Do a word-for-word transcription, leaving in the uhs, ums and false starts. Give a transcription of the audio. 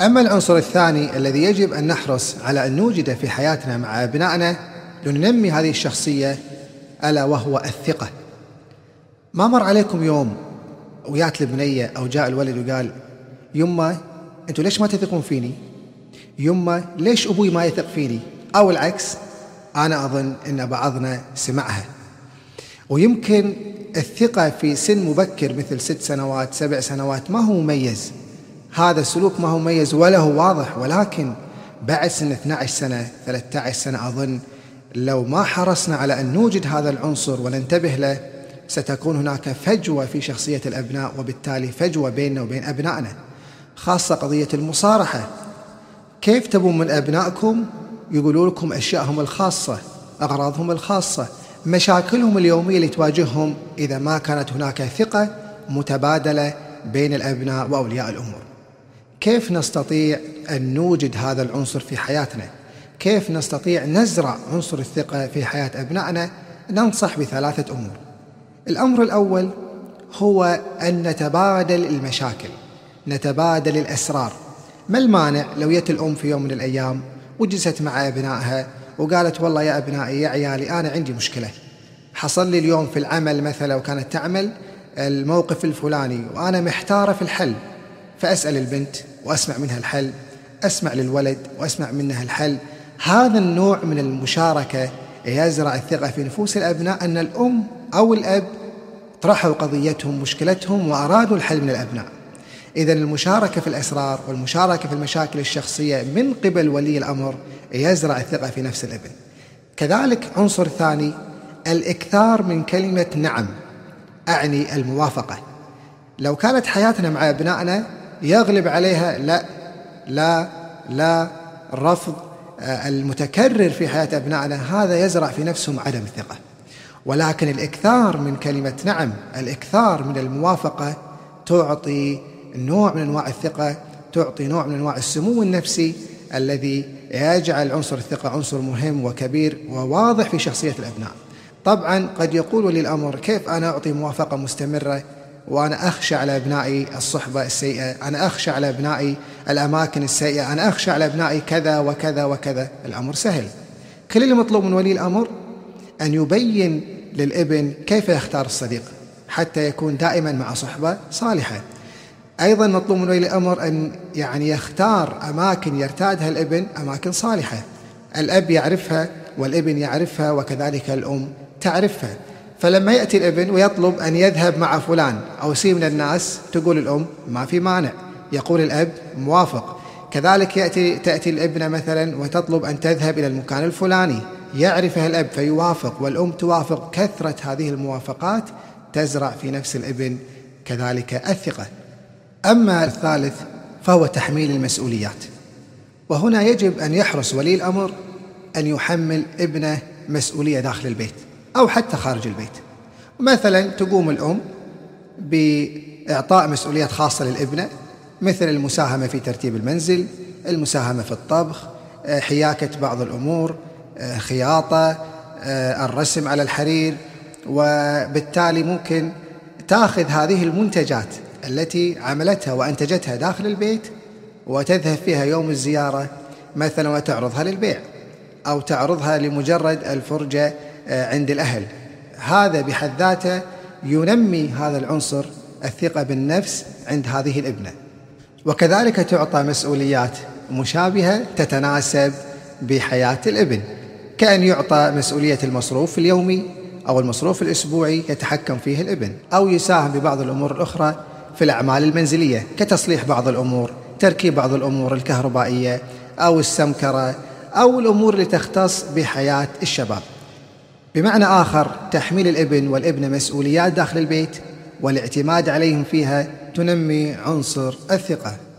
أما العنصر الثاني الذي يجب أن نحرص على أن نوجده في حياتنا مع أبنائنا لننمي هذه الشخصية، ألا وهو الثقة. ما مر عليكم يوم ويات البنية أو جاء الولد وقال: يمه أنتوا ليش ما تثقون فيني؟ يمه ليش أبوي ما يثق فيني؟ أو العكس. أنا أظن أن بعضنا سمعها. ويمكن الثقة في سن مبكر مثل ست سنوات سبع سنوات ما هو مميز، هذا السلوك ما هو مميز ولا هو واضح، ولكن بعد سن اثنتي عشرة سنة ثلاثة عشر سنة أظن لو ما حرصنا على أن نوجد هذا العنصر وننتبه له ستكون هناك فجوة في شخصية الأبناء، وبالتالي فجوة بيننا وبين أبنائنا. خاصة قضية المصارحة، كيف تبون من أبنائكم يقولوا لكم أشياءهم الخاصة، أغراضهم الخاصة، مشاكلهم اليومية اللي تواجههم إذا ما كانت هناك ثقة متبادلة بين الأبناء وأولياء الأمور؟ كيف نستطيع أن نوجد هذا العنصر في حياتنا؟ كيف نستطيع نزرع عنصر الثقة في حياة أبنائنا؟ ننصح بثلاثة أمور. الأمر الأول هو أن نتبادل المشاكل، نتبادل الأسرار. ما المانع لو يت الأم في يوم من الأيام وجلست مع أبنائها وقالت: والله يا أبنائي يا عيالي أنا عندي مشكلة، حصل لي اليوم في العمل مثلا وكانت تعمل الموقف الفلاني وأنا محتارة في الحل. فأسأل البنت وأسمع منها الحل، أسمع للولد وأسمع منها الحل. هذا النوع من المشاركة يزرع الثقة في نفوس الأبناء أن الأم أو الأب طرحوا قضيتهم مشكلتهم وأرادوا الحل من الأبناء. إذن المشاركة في الأسرار والمشاركة في المشاكل الشخصية من قبل ولي الأمر يزرع الثقة في نفس الابن. كذلك عنصر ثاني الإكثار من كلمة نعم، أعني الموافقة. لو كانت حياتنا مع أبنائنا يغلب عليها لا لا لا الرفض المتكرر في حياة أبنائنا، هذا يزرع في نفسهم عدم الثقة. ولكن الإكثار من كلمة نعم، الإكثار من الموافقة تعطي نوع من أنواع الثقة، تعطي نوع من أنواع السمو النفسي الذي يجعل عنصر الثقة عنصر مهم وكبير وواضح في شخصية الأبناء. طبعا قد يقول ولي الأمر: كيف أنا أعطي موافقة مستمرة وأنا أخشى على أبنائي الصحبة السيئة، أنا أخشى على أبنائي الأماكن السيئة، أنا أخشى على أبنائي كذا وكذا وكذا. الأمر سهل. كل اللي مطلوب من ولي الأمر أن يبين للابن كيف يختار الصديق حتى يكون دائما مع صحبة صالحة. أيضا مطلوب من ولي الأمر أن يعني يختار أماكن يرتادها الابن، أماكن صالحة الأب يعرفها والابن يعرفها وكذلك الأم تعرفها. فلما يأتي الابن ويطلب أن يذهب مع فلان أو سي من الناس، تقول الأم ما في مانع، يقول الأب موافق. كذلك يأتي تأتي الابنة مثلا وتطلب أن تذهب إلى المكان الفلاني، يعرفها الأب فيوافق والأم توافق. كثرة هذه الموافقات تزرع في نفس الابن كذلك الثقة. أما الثالث فهو تحميل المسؤوليات، وهنا يجب أن يحرص ولي الأمر أن يحمل ابنه مسؤولية داخل البيت أو حتى خارج البيت. مثلا تقوم الأم بإعطاء مسؤوليات خاصة للابنة، مثل المساهمة في ترتيب المنزل، المساهمة في الطبخ، حياكة بعض الأمور، خياطة، الرسم على الحرير. وبالتالي ممكن تأخذ هذه المنتجات التي عملتها وأنتجتها داخل البيت وتذهب فيها يوم الزيارة مثلا وتعرضها للبيع أو تعرضها لمجرد الفرجة عند الأهل. هذا بحد ذاته ينمي هذا العنصر الثقة بالنفس عند هذه الابنة. وكذلك تعطى مسؤوليات مشابهة تتناسب بحياة الابن، كأن يعطى مسؤولية المصروف اليومي أو المصروف الأسبوعي يتحكم فيه الابن، أو يساهم ببعض الأمور الأخرى في الأعمال المنزلية كتصليح بعض الأمور، تركيب بعض الأمور الكهربائية أو السمكرة أو الأمور اللي تختص بحياة الشباب. بمعنى آخر تحميل الابن والابنة مسؤوليات داخل البيت والاعتماد عليهم فيها تنمي عنصر الثقة.